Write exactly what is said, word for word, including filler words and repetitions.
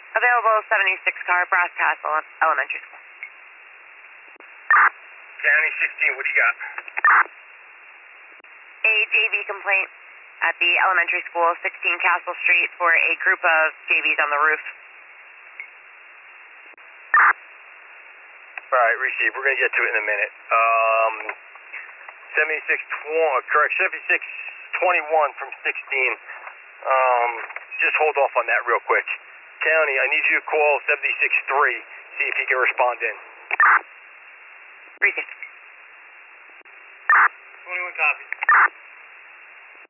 Available seventy-six car, Brass Castle Elementary School. County sixteen, what do you got? A J V complaint at the elementary school, sixteen Castle Street, for a group of J Vs on the roof. Alright, receive. We're going to get to it in a minute. Um, seventy-six twenty, correct, seventy-six twenty-one from sixteen. Um, just hold off on that real quick. County, I need you to call seventy-six three, see if he can respond in. Receive. twenty-one copy.